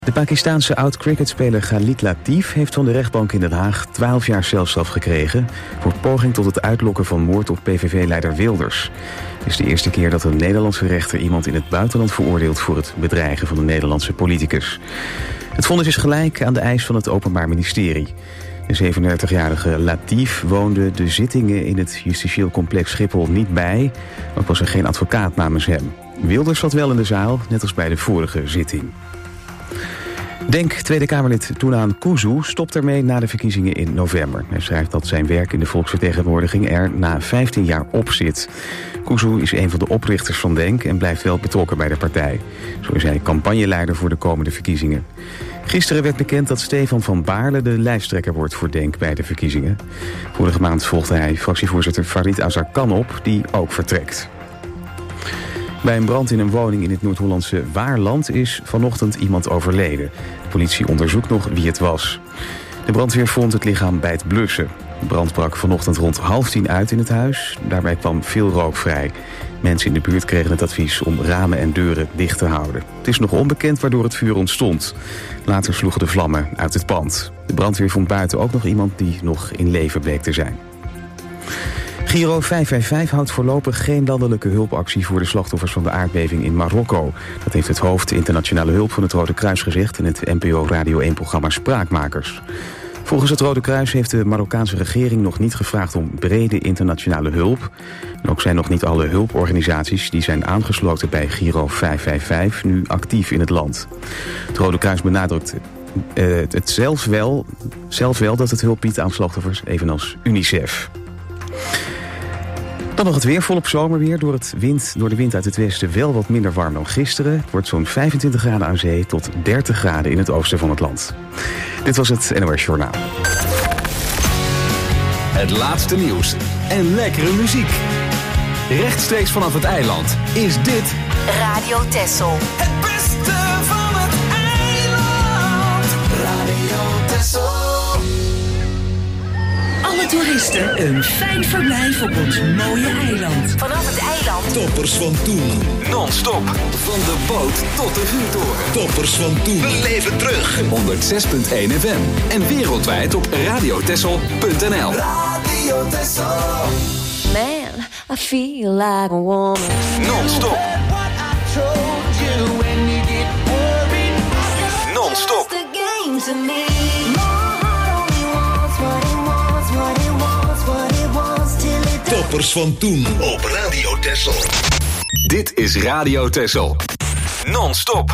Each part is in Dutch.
De Pakistaanse oud-cricketspeler Khalid Latif heeft van de rechtbank in Den Haag 12 jaar celstraf gekregen voor poging tot het uitlokken van moord op PVV-leider Wilders. Het is de eerste keer dat een Nederlandse rechter iemand in het buitenland veroordeelt voor het bedreigen van een Nederlandse politicus. Het vonnis is gelijk aan de eis van het Openbaar Ministerie. De 37-jarige Latif woonde de zittingen in het justitieel complex Schiphol niet bij, ook was er geen advocaat namens hem. Wilders zat wel in de zaal, net als bij de vorige zitting. Denk Tweede Kamerlid Tounan Kuzu stopt ermee na de verkiezingen in november. Hij schrijft dat zijn werk in de volksvertegenwoordiging er na 15 jaar op zit. Kuzu is een van de oprichters van Denk en blijft wel betrokken bij de partij. Zo is hij campagneleider voor de komende verkiezingen. Gisteren werd bekend dat Stefan van Baarle de lijsttrekker wordt voor Denk bij de verkiezingen. Vorige maand volgde hij fractievoorzitter Farid Azarkan op, die ook vertrekt. Bij een brand in een woning in het Noord-Hollandse Waarland is vanochtend iemand overleden. De politie onderzoekt nog wie het was. De brandweer vond het lichaam bij het blussen. De brand brak vanochtend rond 9:30 uit in het huis. Daarbij kwam veel rook vrij. Mensen in de buurt kregen het advies om ramen en deuren dicht te houden. Het is nog onbekend waardoor het vuur ontstond. Later sloegen de vlammen uit het pand. De brandweer vond buiten ook nog iemand die nog in leven bleek te zijn. Giro 555 houdt voorlopig geen landelijke hulpactie voor de slachtoffers van de aardbeving in Marokko. Dat heeft het hoofd internationale hulp van het Rode Kruis gezegd in het NPO Radio 1-programma Spraakmakers. Volgens het Rode Kruis heeft de Marokkaanse regering nog niet gevraagd om brede internationale hulp. En ook zijn nog niet alle hulporganisaties die zijn aangesloten bij Giro 555 nu actief in het land. Het Rode Kruis benadrukt het zelf wel dat het hulp biedt aan slachtoffers, evenals UNICEF. Dan nog het weer, volop zomerweer. Door de wind uit het westen wel wat minder warm dan gisteren. Het wordt zo'n 25 graden aan zee tot 30 graden in het oosten van het land. Dit was het NOS Journaal. Het laatste nieuws en lekkere muziek. Rechtstreeks vanaf het eiland is dit Radio Texel. Het beste van het eiland. Radio Texel. Alle toeristen een fijn verblijf op ons mooie eiland. Vanaf het eiland. Toppers van toen. non-stop. Van de boot tot de vuurtoren. Toppers van toen. We leven terug. 106.1 FM. En wereldwijd op radiotessel.nl. Radio Texel. Man, I feel like a woman. Non-stop. Non-stop. The game to me. Toppers van toen op Radio Texel. Dit is Radio Texel. Non-stop.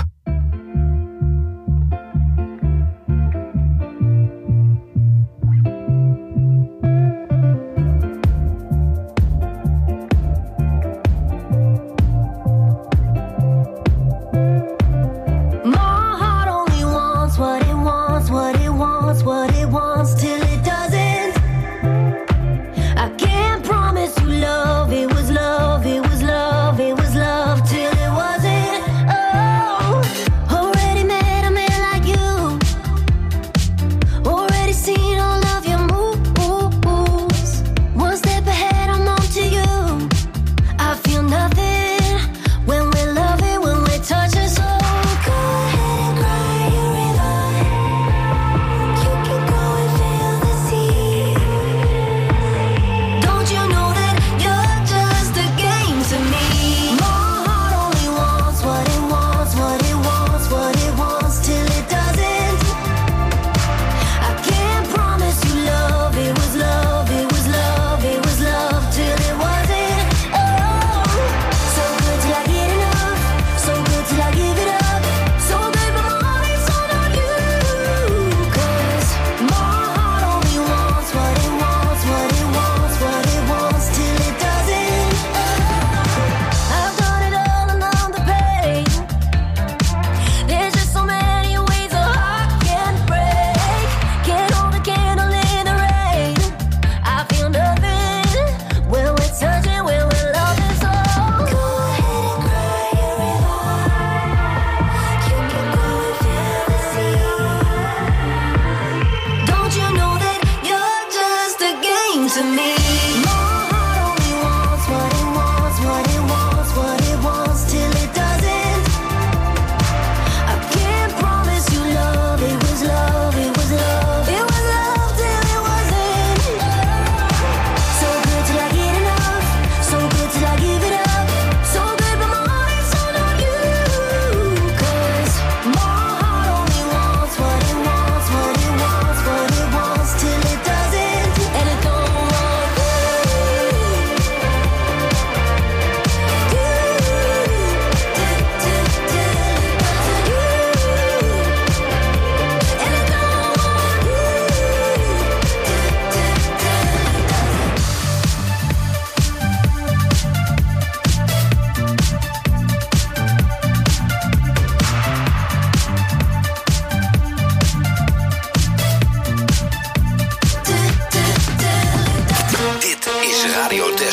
It was love till it wasn't. Oh.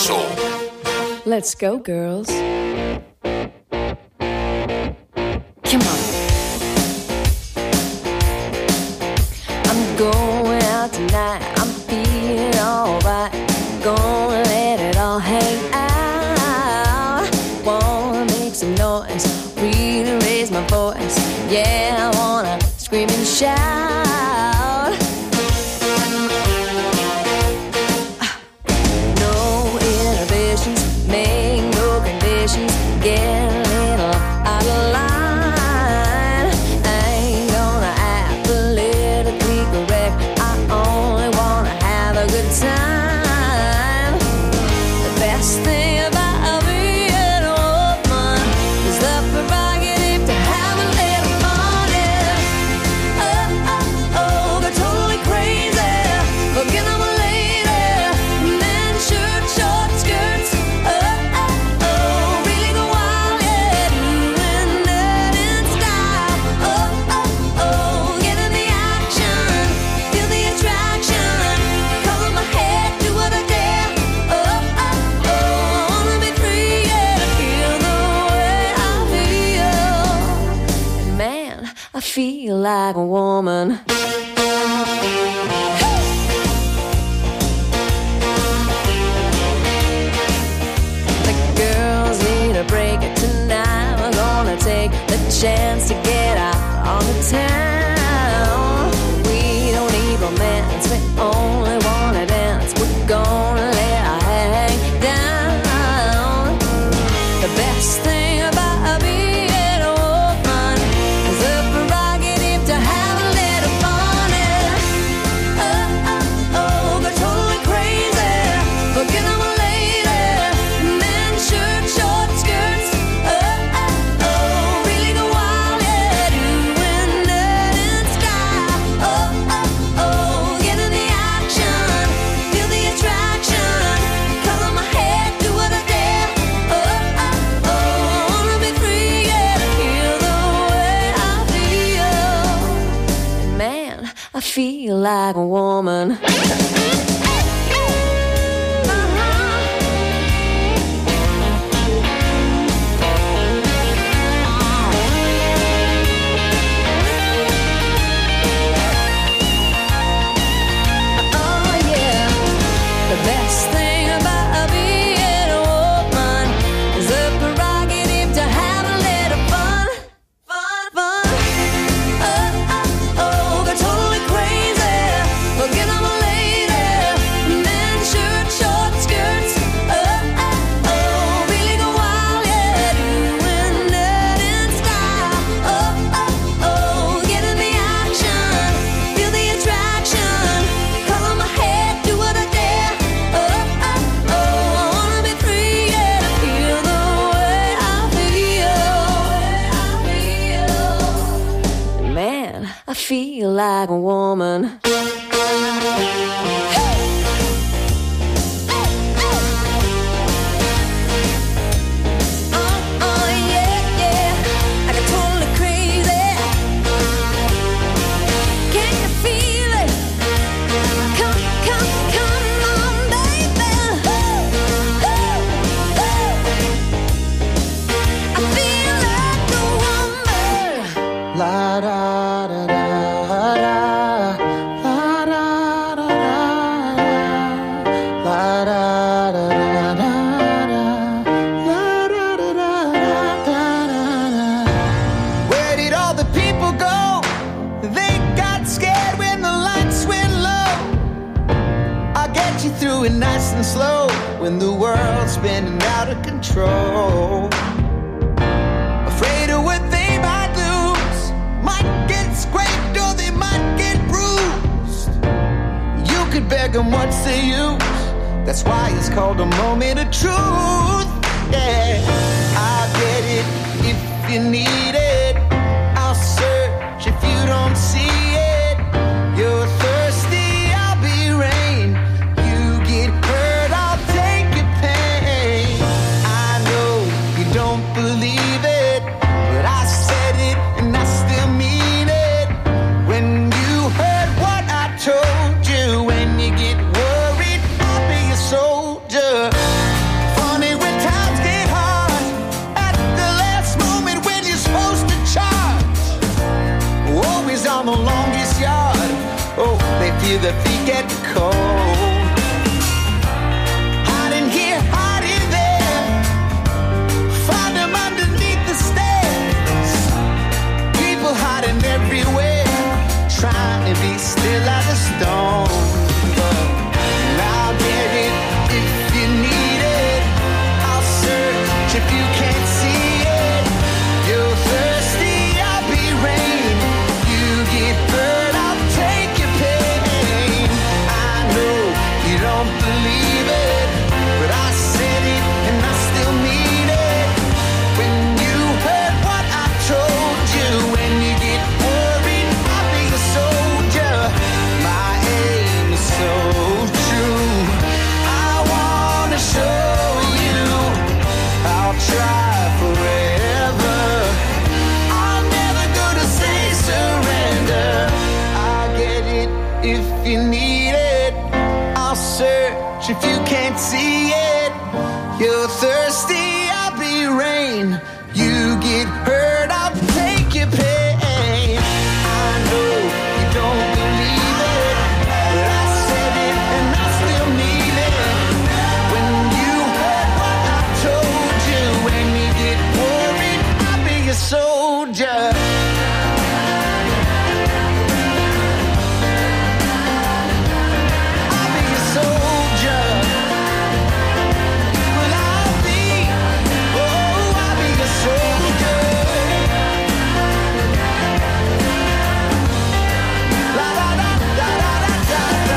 Texel. Let's go, girls. Come on. I'm going out tonight. I'm feeling alright. Gonna let it all hang out. Wanna make some noise, really raise my voice. Yeah, I wanna scream and shout. No inhibitions, make no conditions. Get a little out of line. I ain't gonna act politically correct. I only wanna have a good time. The best thing about being a woman is the prerogative to have a little fun. Oh, oh, oh, they're totally crazy. Forget I'm a lady. Men, shirt, short skirts. Oh, oh, oh, really go wild, yeah. Doing that in style. Oh, oh, oh, get in the action. Feel the attraction. Color my head, do what I dare. Oh, oh, oh, I wanna be free, yeah. Feel the way I feel. And man, I feel like a woman. The girls need a break tonight. We're gonna take the chance to get out on the town. We don't need romance, we only wanna dance. We're gonna let our hang down. The best thing about being a woman is the prerogative to have a little fun. Oh, oh, oh, they're totally crazy. Forget I'm a lady. Men, shirt, short skirts. Oh, oh, oh, really go wild, yeah. Doing that in style. Oh, oh, oh, get in the action. Feel the attraction. Color my head, do what I dare. Oh, oh, oh, I wanna be free, yeah. Feel the way I feel. Man, I feel like a woman. Oh yeah, the best thing about being a woman is the prerogative to have a little fun, fun, fun. Oh, oh, oh, they're totally crazy. Forget I'm a lady. Men, shirt, short skirts. Oh, oh, oh, really go wild, yeah. Doing that in style. Oh, oh, oh, get in the action. Feel the attraction. Color my head, do what I dare. Oh, oh, oh, I wanna be free, yeah. Feel the way I feel. Man, I feel like a woman. Oh, yeah, yeah. I get totally crazy. Can you feel it? Come, come, come on, baby. I feel like a woman. La da da da da. La da da da. La da da da da. La da da da da. Where did all the people go? They got scared when the lights went low. I'll get you through it nice and slow when the world's spinning out of control. Afraid of what they might lose, might get scraped or they might get bruised. You could beg them, what's the use? That's why it's called a moment of truth. Yeah, I'll get it if you need it. I'll search if you don't see it. You're thirsty, I'll be rain. You get hurt, I'll take your pain. I know you don't believe it, but I said it and I still mean it. When you heard what I told you, when you get worried, I'll be a soldier. on the longest yard. Oh, they feel their feet get cold. Hiding here, hiding there. Find them underneath the stairs. People hiding everywhere, trying to be still as a stone. And I'll get it if you need it. I'll search if you can't see it. You're thirsty, I'll be rain. You get hurt, I'll take your pain. I know you don't believe it, but I said it and I still mean it. When you heard what I told you, when you get worried, I'll be a soldier. My aim is so true. I wanna show you I'll try forever. I'm never gonna say surrender. I'll get it if you need it. I'll search if you can't see it. You're thirsty, I'll be rain. You get hurt, I'll take your pain. I know you don't believe it, but I said it and I still mean it. When you heard what I told you, when you get worried, I'll be a soldier. I'll be a soldier. Well, I'll be a soldier. La da da da da da da.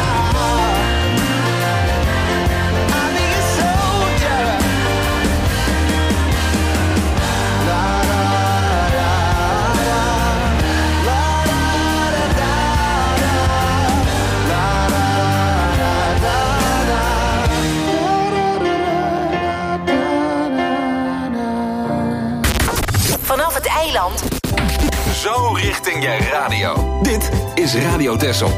I'll be a soldier. La da da da. La da da da da. La da da da da. Vanaf het eiland. Zo richting je radio. Dit is Radio Texel.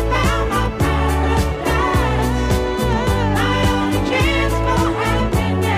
Chance for happiness.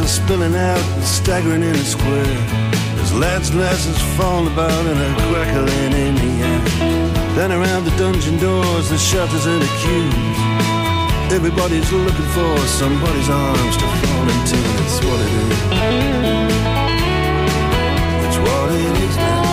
are spilling out and staggering in a square. There's lads and lasses falling about and a crackling in the air. Then around the dungeon doors, the shutters and the queues, everybody's looking for somebody's arms to fall into. It's what it is. It's what it is now.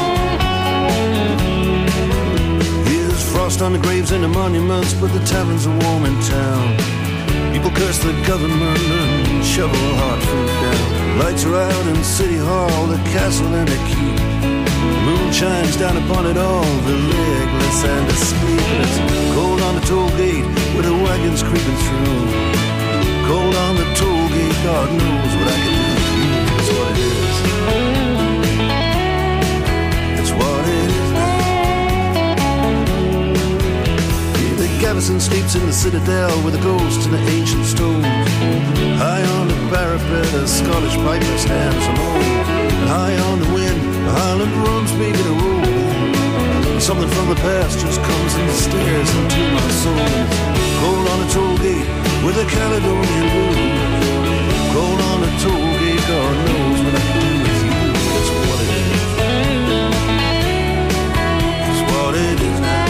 Here's frost on the graves and the monuments, but the taverns are warm in town. People curse the government and shovel hard food down. Lights are out in City Hall, the castle and the keep. The moon shines down upon it all, the legless and the sleepless. Cold on the toll gate with the wagons creeping through. Cold on the toll gate, God knows what I can do. That's what it is. That's what it is now. Gavison sleeps in the citadel with the ghosts and the ancient stones. High on the parapet, a Scottish piper stands alone. And high on the wind, the Highland drums making a roll. And something from the past just comes and stares into my soul. Cold on the toll gate with a Caledonian moon. Cold on the toll gate, God knows what I can do with you. That's what it is. That's what it is now.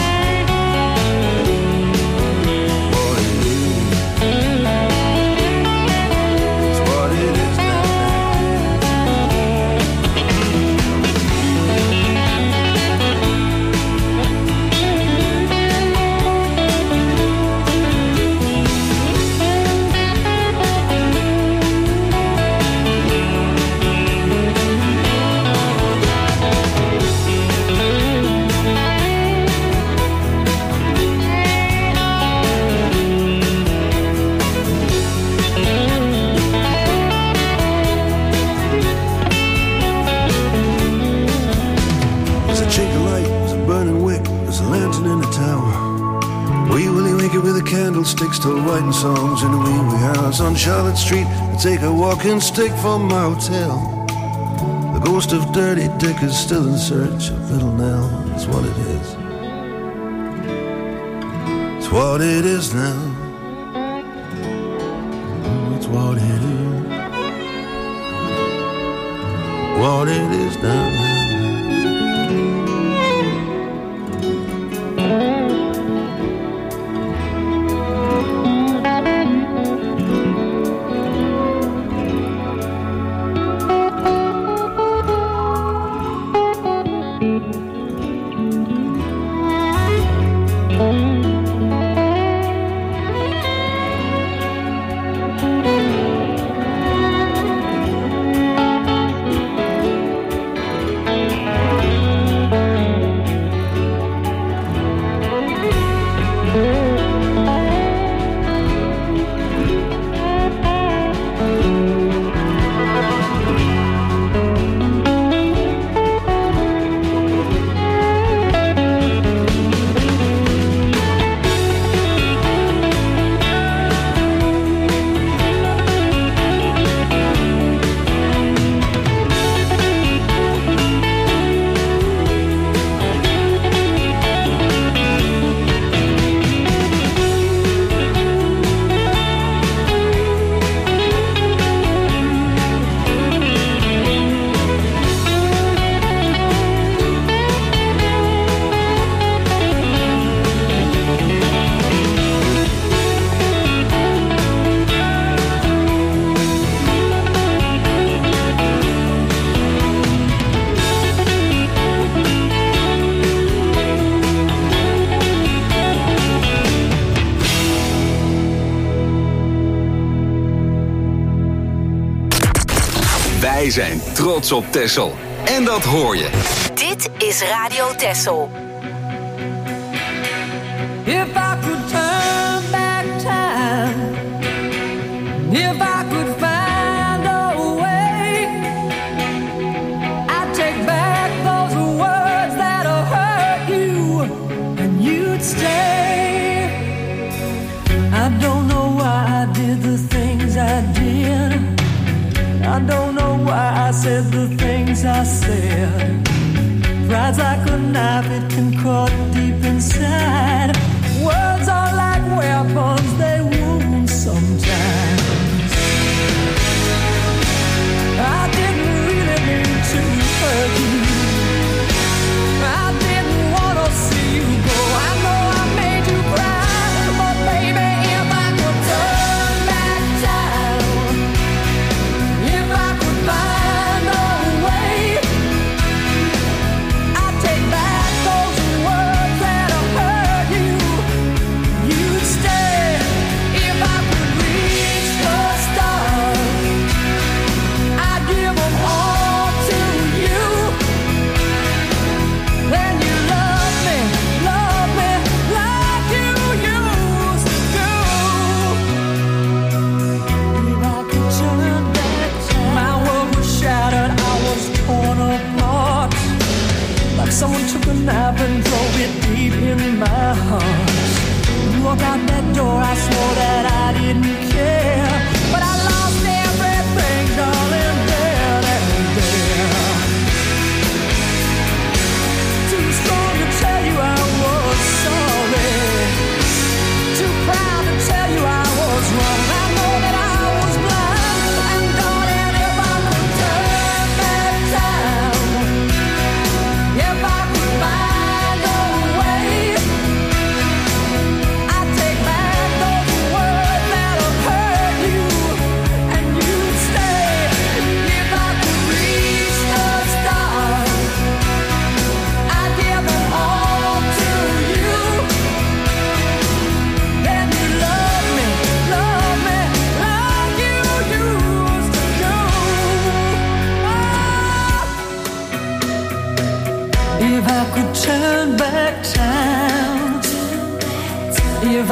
Candlesticks still writing songs in the wee wee house on Charlotte Street. I take a walking stick from my hotel. The ghost of Dirty Dick is still in search of Little Nell. That's what it is. It's what it is now. It's what it is. What it is now. Wij zijn trots op Texel. En dat hoor je. Dit is Radio Texel. If I could turn back time, if I could find a way, I'd take back those words that hurt you, and you'd stay. I don't know why I did the things I did. I don't know why I said the things I said. Pride's like a knife, it can cut deep inside. Words are like weapons, they wound sometimes.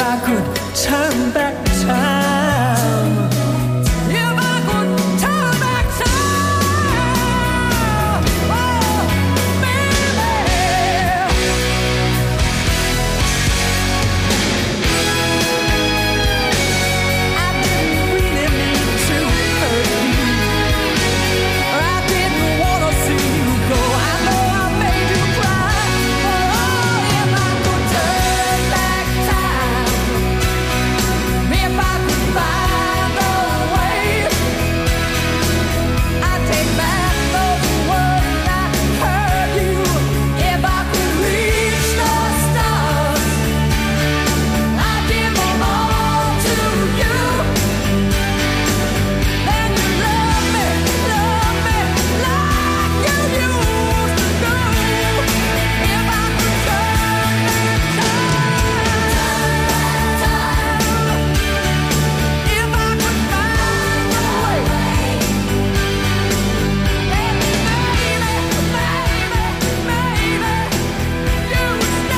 I could turn back time. If I could turn back time, oh, baby. I didn't really mean to hurt you. I didn't want to see you go. I know I made you cry. Oh, if I could turn back time, if I could find a way, I'd take back those words I heard you. If I could reach the stars, I'd give them all to you. Then you love me like you used to do. If I could turn back time, if I could find a way, baby, you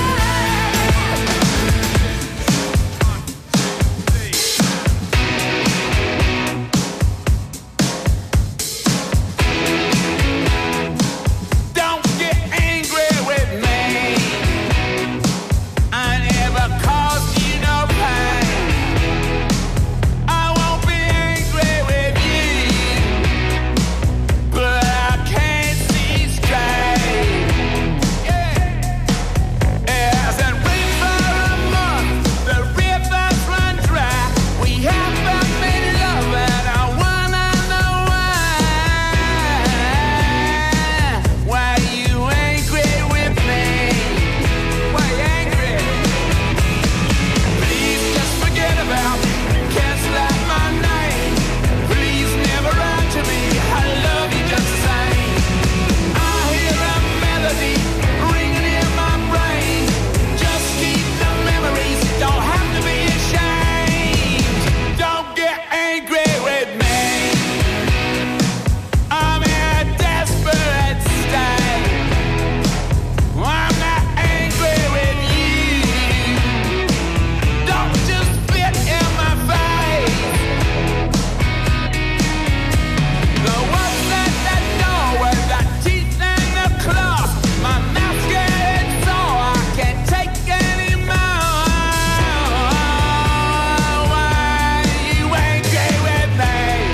Don't get angry with me. I never caused you no pain. I won't be angry with you, but I can't see straight. It hasn't rained for a month. The rivers run dry. We haven't made love, and I wanna know why. Why you angry with me? Why you angry? Please just forget about me. Cancel out my name. Please never write to me. I love you just the same. I hear a melody ringing in my brain. Just keep the memories. Don't have to be ashamed. Don't get angry with me. I'm in a desperate state. I'm not angry with you. Don't just spit in my face. The ones at that door with the teeth and the claws. My mouth's getting sore. I can't take any more. Why you angry with me?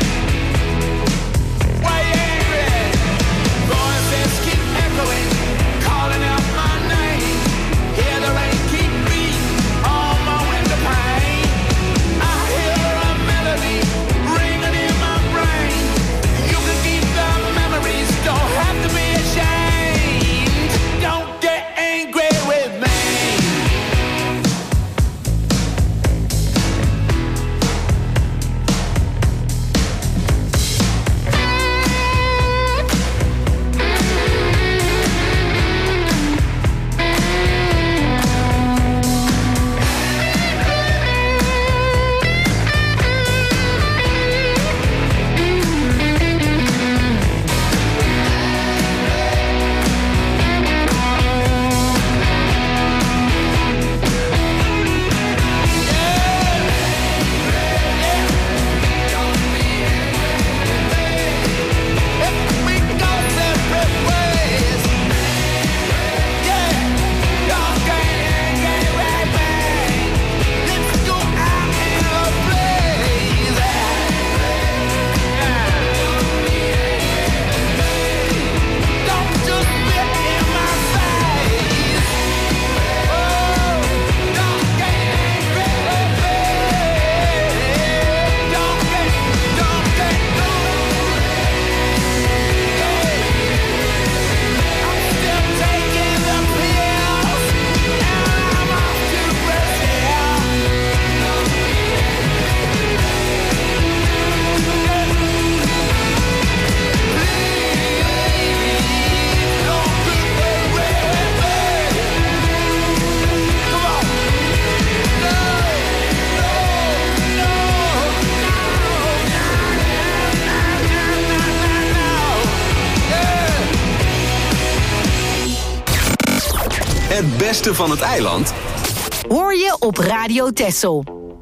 Why you angry? Voices keep echoing, calling out my name. Hear the rain keep beating on my window pane. I hear a melody ringing in my brain. You can keep the memories, don't have to be ashamed. Don't get angry with me. We go separate ways. Yeah, don't get angry with me. Let's go out in a blaze. Don't just spit in my face. Oh, don't get angry with me. Don't get. I'm still taking the pills, and I'm off to Brazil. Please don't get angry with me. Come on. No. Het beste van het eiland hoor je op Radio Texel.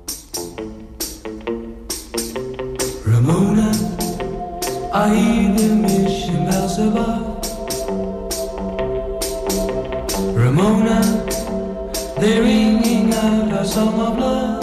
Ramona, I hear the mission bells above. Ramona, they're ringing out a song of love.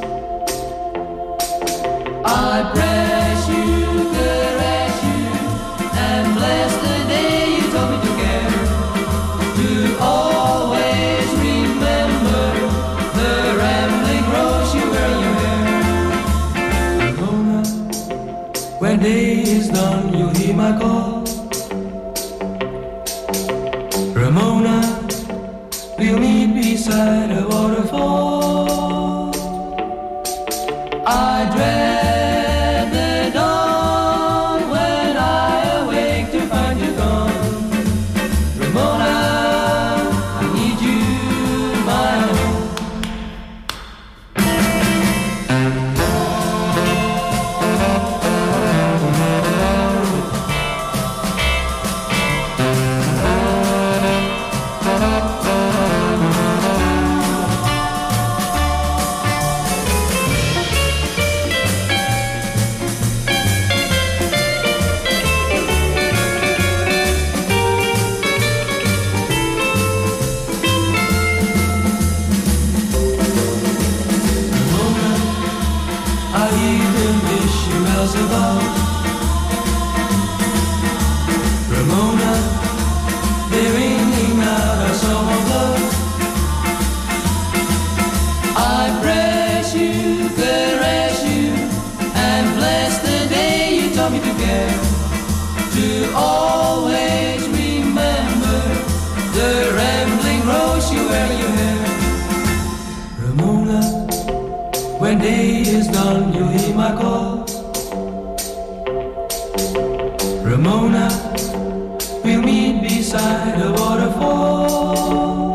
I press you, caress you, and bless the day you told me to care. To always remember the rambling rose you wear in your hair. Ramona, when day is done, you'll hear my call. Ramona, we'll meet beside a waterfall. I dread the dawn when I awake to find you gone. Ramona, I need you, my own. Above. Ramona, they're ringing out a song of love. I press you, caress you, and bless the day you taught me to care. To always remember the rambling rose you wear in your hair. Ramona, when day is done, you'll hear my call. Ramona, we'll meet beside a waterfall.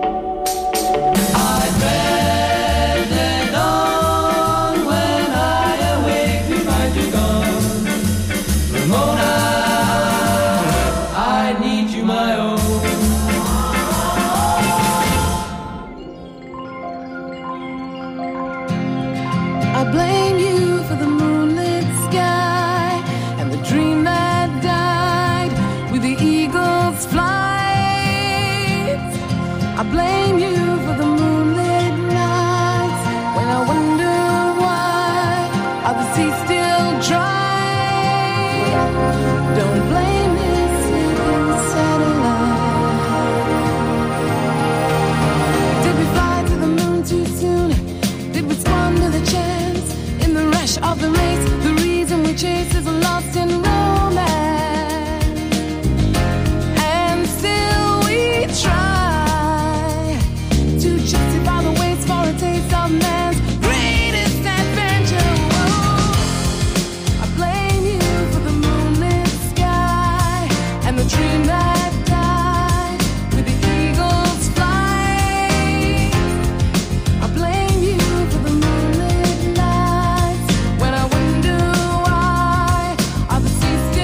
I dread the dawn when I awake to find you gone. Ramona, I need you, my own. I blame you for the moonlit sky and the dream that died with the eagle's flight. I blame you for the moonlit nights when I wonder why are the seas still dry. Don't blame this sleeping satellite. Did we fly to the moon too soon? Did we squander the chance in the rush of the race? The reason we chase is lost in romance, and still we try to justify the waste for a taste of man's greatest adventure. Whoa. I blame you for the moonlit sky and the dream that died with the eagle's flight. I blame you for the moonlit nights when I wonder why are the seas still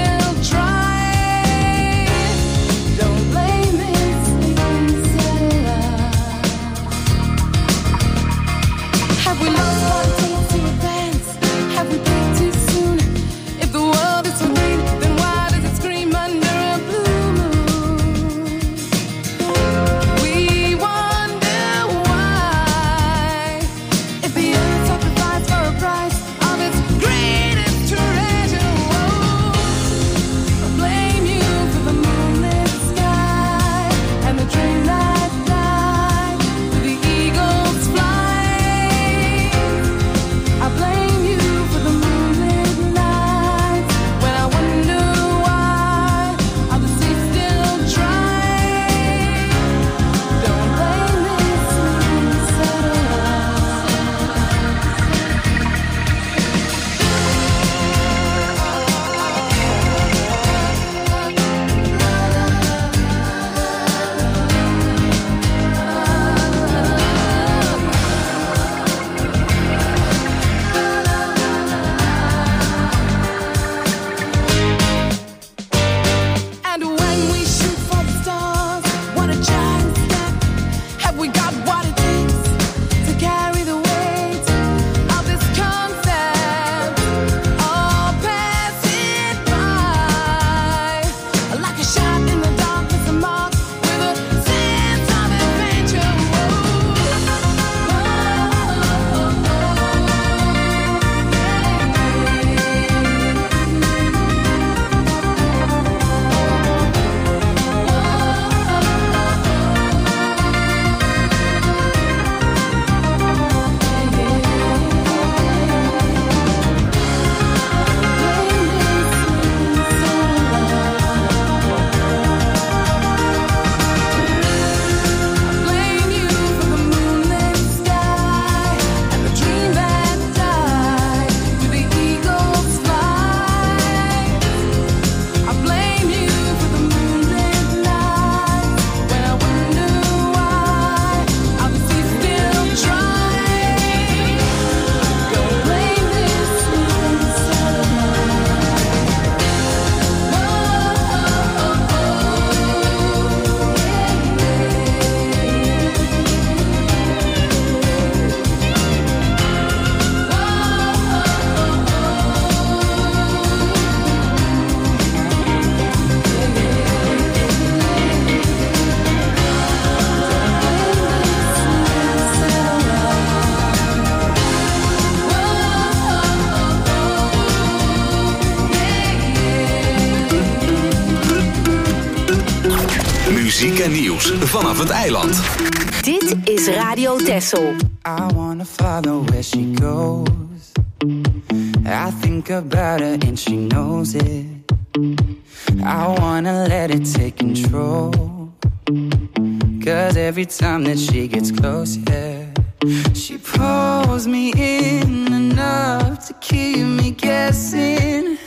Muziek en nieuws vanaf het eiland. Dit is Radio Texel. I wanna follow where she goes. I think about her and she knows it. I wanna let it take control. 'Cause every time that she gets close, yeah, she pulls me in enough to keep me guessing.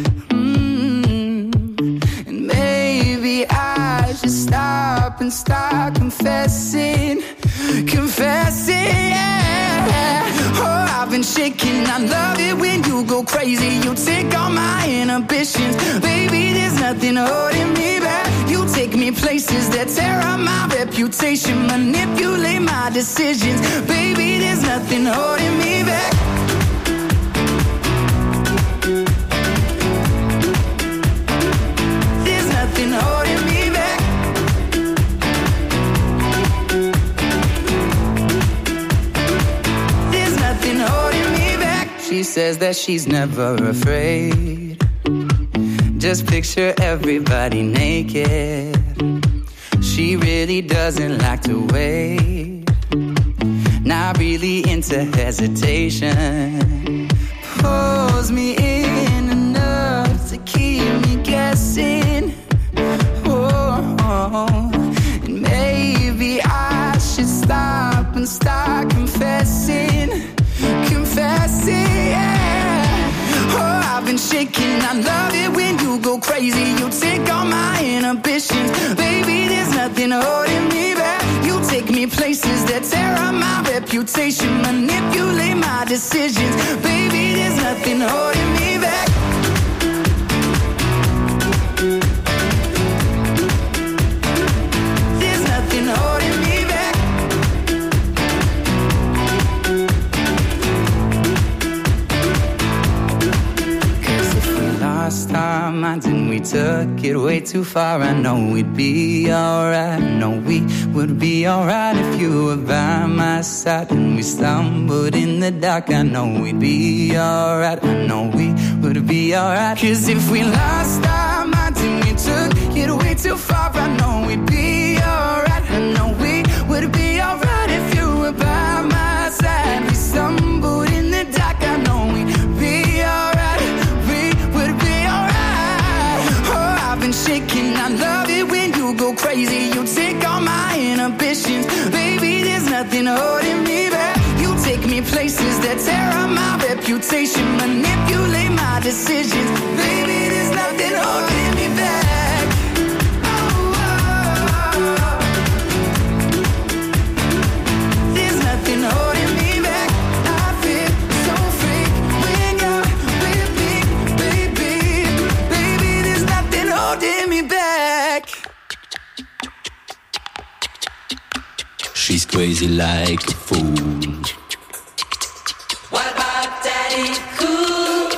And maybe I should stop and start confessing. Confessing, yeah. Oh, I've been shaking. I love it when you go crazy. You take all my inhibitions. Baby, there's nothing holding me back. You take me places that tear up my reputation. Manipulate my decisions. Baby, there's nothing holding me back. There's nothing holding me back. There's nothing holding me back. She says that she's never afraid. Just picture everybody naked. She really doesn't like to wait. Not really into hesitation. Pulls me in enough to keep me guessing. Oh, and maybe I should stop and start confessing. Confessing, yeah. Oh, I've been shaking. I love it when you go crazy. You take all my inhibitions. Baby, there's nothing holding me back. You take me places that tear up my reputation. Manipulate my decisions. Baby, there's nothing holding me back. There's nothing holding me back. Lost our minds and we took it way too far. I know we'd be alright. I know we would be alright if you were by my side. And we stumbled in the dark. I know we'd be alright. I know we would be alright. 'Cause if we lost our minds and we took it way too far, I know we'd be alright. I know we would be alright if you were by my side. We stumbled in the dark. I know we'd be alright. Shaking, I love it when you go crazy. You take all my inhibitions. Baby, there's nothing holding me back. You take me places that tear up my reputation. Manipulate my decisions. Baby, there's nothing holding me back. Oh, oh. There's nothing holding me back. I feel so free when you're with me, baby. Baby, there's nothing holding me back. She's crazy like a fool. What about Daddy Cool?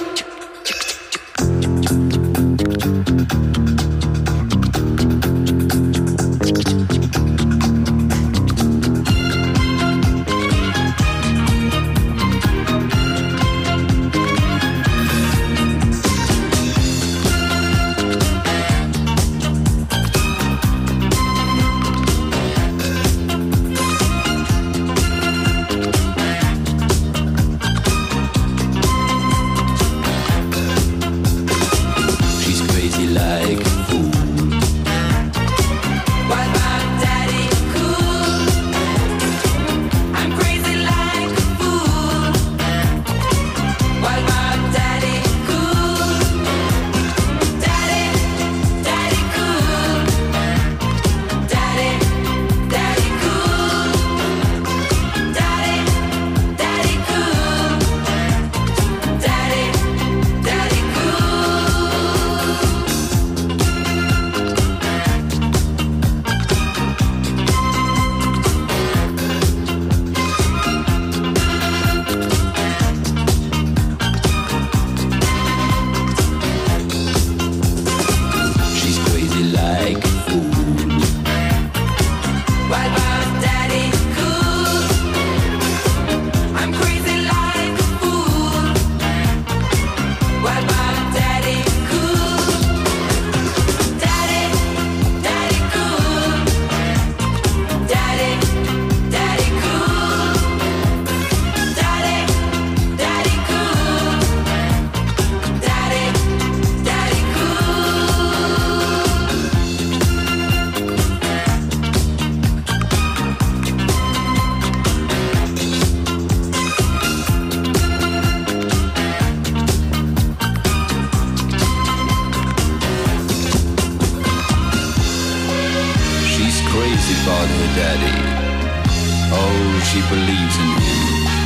about her daddy. Oh, she believes in him.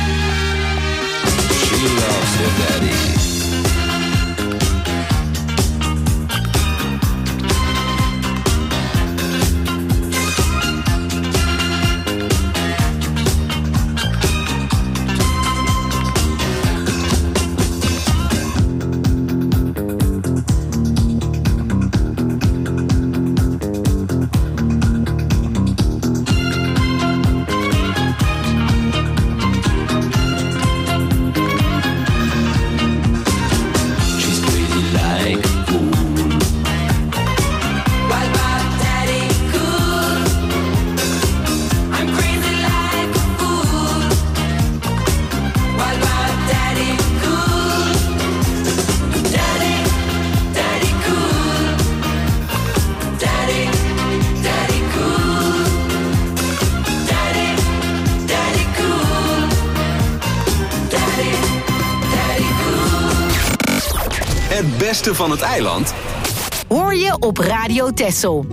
She loves her daddy. Het beste van het eiland hoor je op Radio Texel.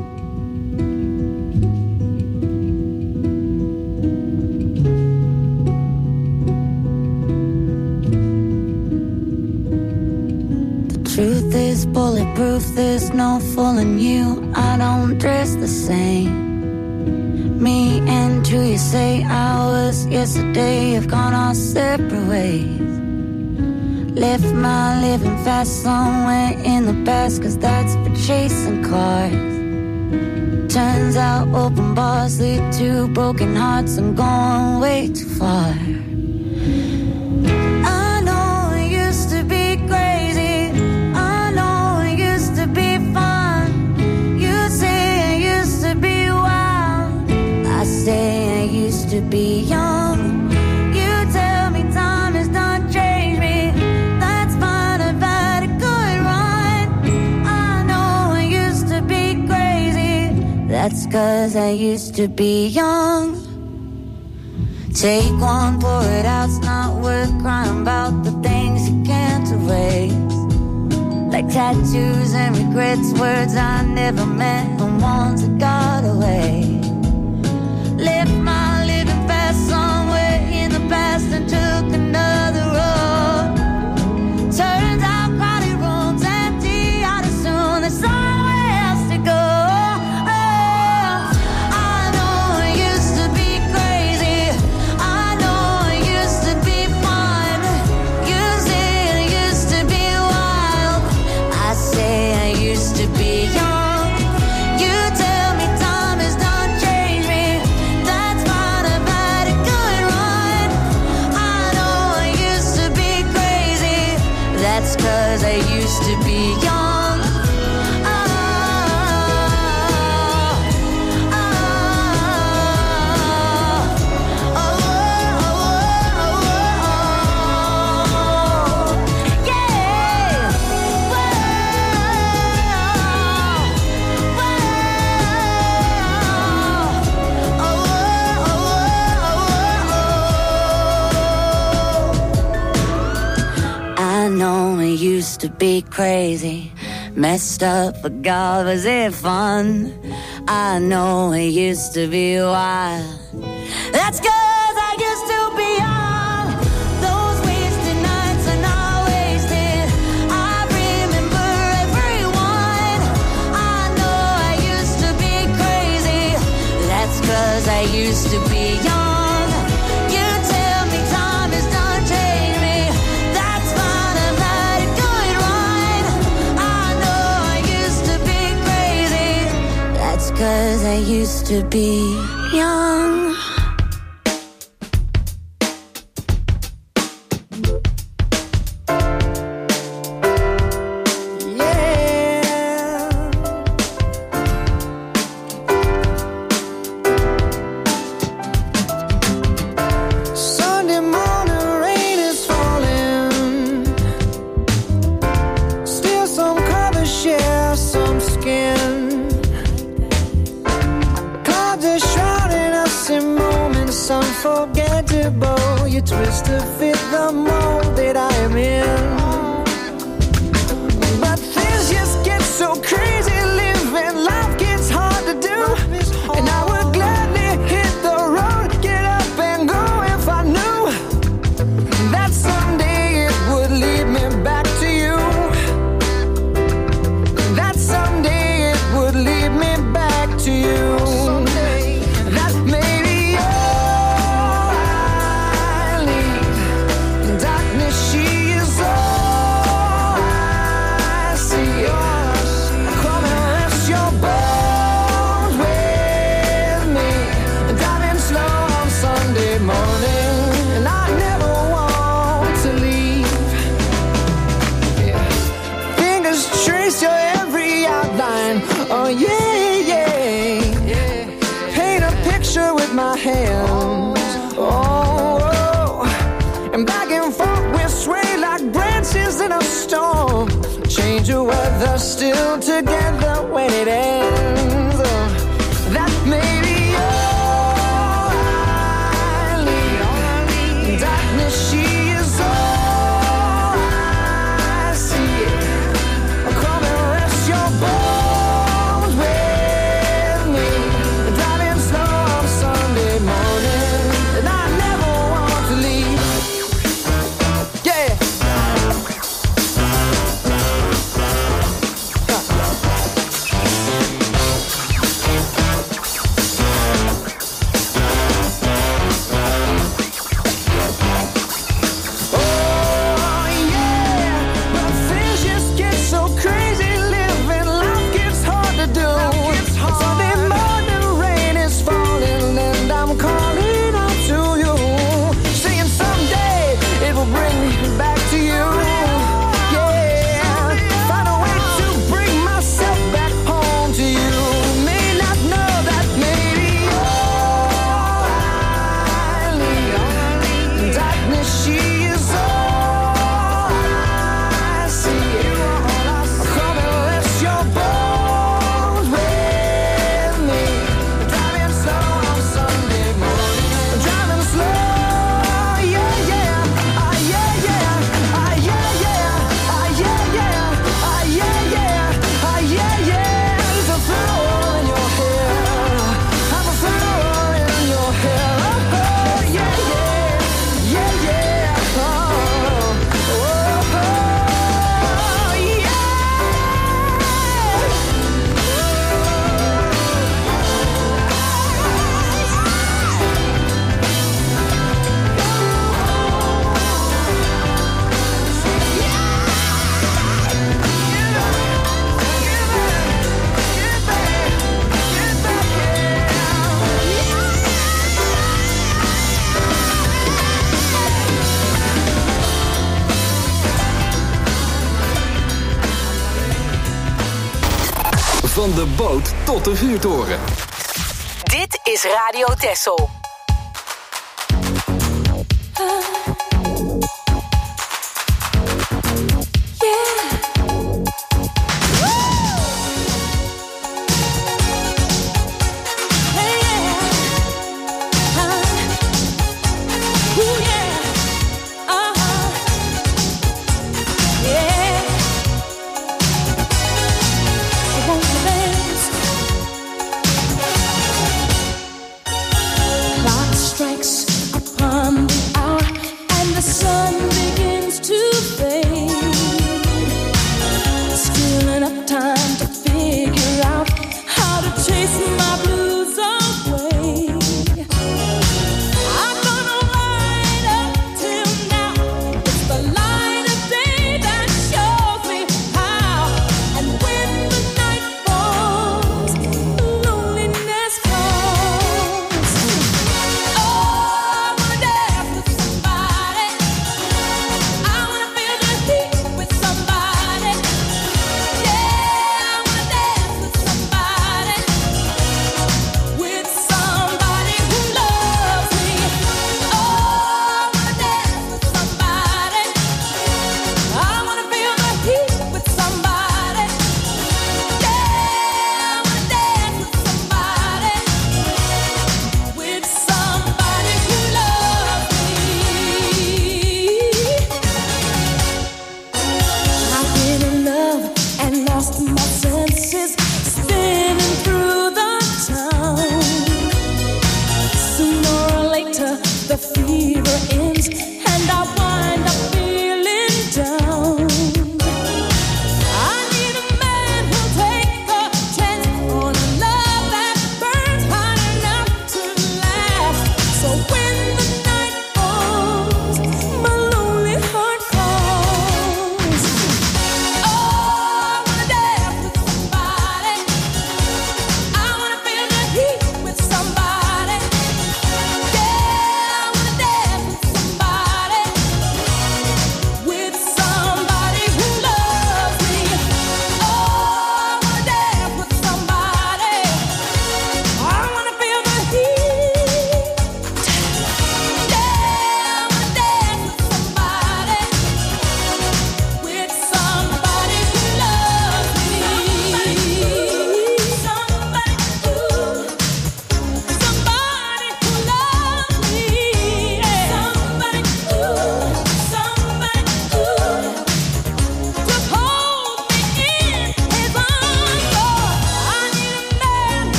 The truth is bulletproof, there's no fooling you. I don't dress the same. Me and who you say I was yesterday have gone our separate ways. Left my living fast somewhere in the past, 'cause that's for chasing cars. Turns out open bars lead to broken hearts. I'm going way too far. I know it used to be crazy, I know it used to be fun. You say it used to be wild, I say I used to be young. You tell me time has done changed me. That's 'cause I used to be young. Take one, pour it out, it's not worth crying about the things you can't erase. Like tattoos and regrets, words I never meant, the ones that got away. Left my living fast somewhere in the past and took another road. Turns out crowded rooms empty out as soon as somewhere else to go. Used to be crazy, messed up, but God, was it fun? I know it used to be wild. That's 'cause I used to be young. Those wasted nights are not wasted. I remember everyone. I know I used to be crazy. That's 'cause I used to be young. Cause I used to be young. Twist to fit the mold that I am in. But things just get so crazy, living life gets hard to do. And I would gladly weather still together when it ends. That may be all I need. Darkness, she is all I see. Come and rest your bones with me. Driving slow on Sunday morning, and I never want to leave. Yeah. Van de boot tot de vuurtoren. Dit is Radio Texel.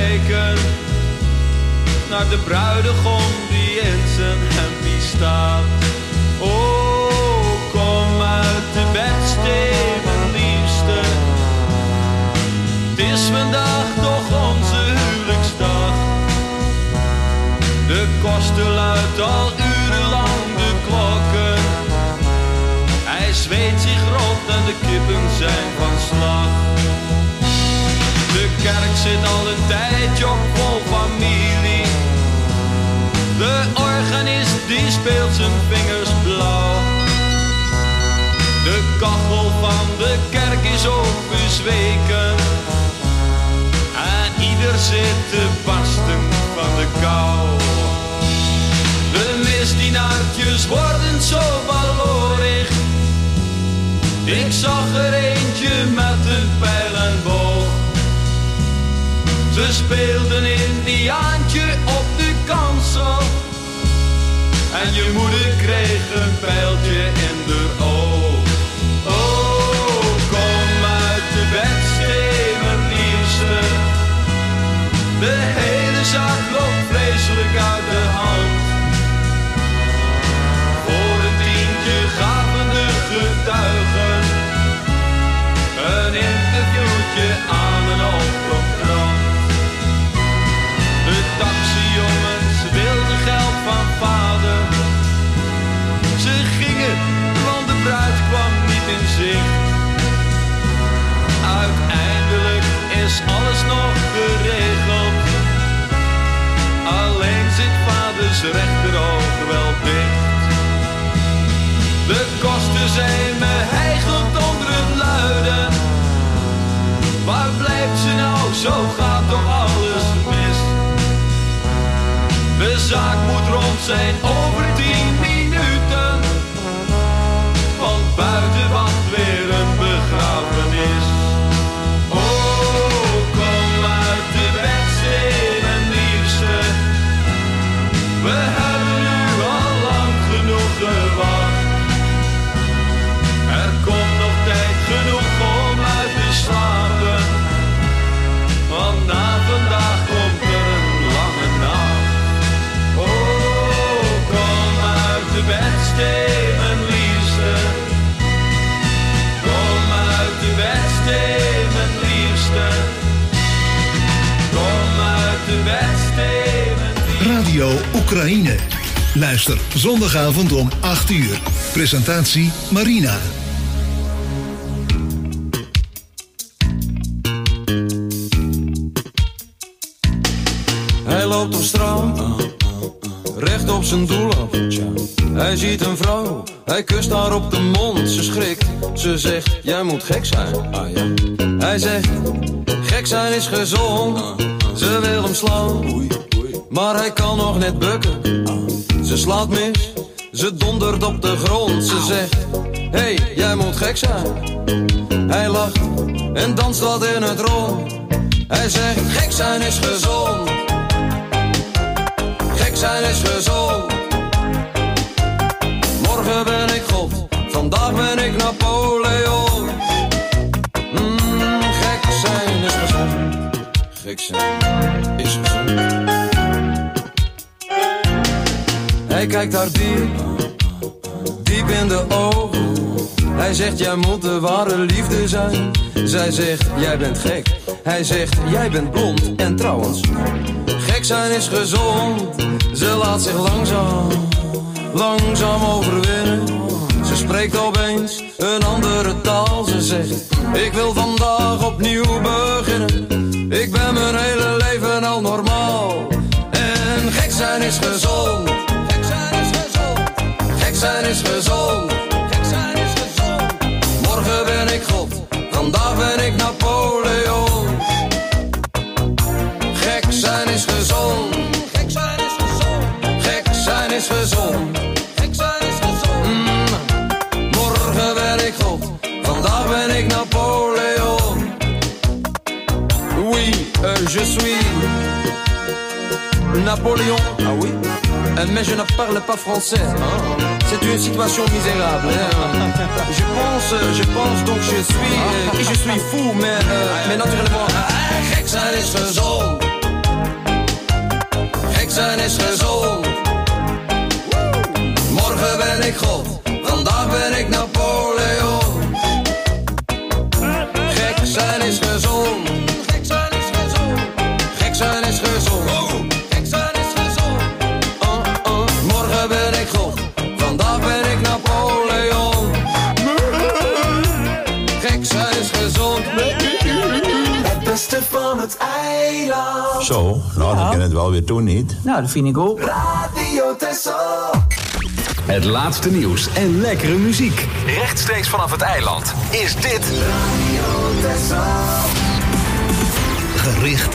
kijken naar de bruidegom die in zijn hempie staat. Oh, kom uit de bedstee, mijn liefste. Het is vandaag toch onze huwelijksdag. De koster luidt al urenlang de klokken. Hij zweet zich rot en de kippen zijn van slag. De kerk zit al een tijdje op vol familie. De organist die speelt zijn vingers blauw. De kachel van de kerk is ook bezweken. En ieder zit te barsten van de kou. De misdienaartjes worden zo baloorig. Ik zag er eentje met een pijl en boog. Ze speelden Indiaantje op de kansel. En je moeder kreeg een pijltje in de oog. Oh, kom uit de bedstee, mijn liefste. De hele zaak loopt vreselijk uit de hand. Voor een tientje gaven de getuigen een interviewtje aan een open krant. De taxijongens wilden geld van vader. Ze gingen, want de bruid kwam niet in zicht. Uiteindelijk is alles nog geregeld. Alleen zit vaders rechteroog wel dicht. De kosten zijn me hijgend onder het luiden. Waar blijft ze nou, zo gaat toch alles mis. De zaak moet rond zijn over 10 minuten. Want buiten wacht weer een begrafenis. Oh, kom uit de bedstee, mijn liefste. We hebben nu al lang genoeg gewacht. Er komt nog tijd genoeg om uit te slapen. Want na vandaag komt er een lange nacht. Oh, kom uit de bedstee, mijn liefste. Kom uit de bedstee, mijn liefste. Kom uit de bedstee, mijn liefste. Radio Oekraïne. Luister zondagavond om 8 uur. Presentatie Marina. Hij loopt op straat, recht op zijn doel af. Hij ziet een vrouw, hij kust haar op de mond. Ze schrikt, ze zegt, jij moet gek zijn. Hij zegt, gek zijn is gezond. Ze wil hem slaan, maar hij kan nog net bukken. Ze slaat mis, ze dondert op de grond. Ze zegt, hey, jij moet gek zijn. Hij lacht en danst wat in het rond. Hij zegt, gek zijn is gezond. Gek zijn is gezond. Morgen ben ik God, vandaag ben ik Napoleon. Gek zijn is gezond. Gek zijn is gezond. Hij kijkt haar diep in de ogen. Hij zegt, jij moet de ware liefde zijn. Zij zegt, jij bent gek. Hij zegt, jij bent blond. En trouwens, gek zijn is gezond. Ze laat zich langzaam overwinnen. Ze spreekt opeens een andere taal. Ze zegt, ik wil vandaag opnieuw beginnen. Ik ben mijn hele leven al normaal. En gek zijn is gezond. Gek zijn is gezond. Gek zijn is gezond. Gek zijn is gezond. Morgen ben ik God, vandaag ben ik Napoleon. Gek zijn is gezond. Gek zijn is gezond. Gek zijn is gezond. Gek zijn is gezond. Morgen ben ik God, vandaag ben ik Napoleon. Oui, je suis Napoléon. Ah oui. Mais je ne parle pas français. C'est une situation misérable. Je pense donc je suis fou, mais naturellement. Gek zijn is gezond. eiland. Zo, nou dan kan het wel weer toen niet. Nou, dat vind ik ook. Radio Texel. Het laatste nieuws en lekkere muziek. Rechtstreeks vanaf het eiland is dit Radio Texel. Gericht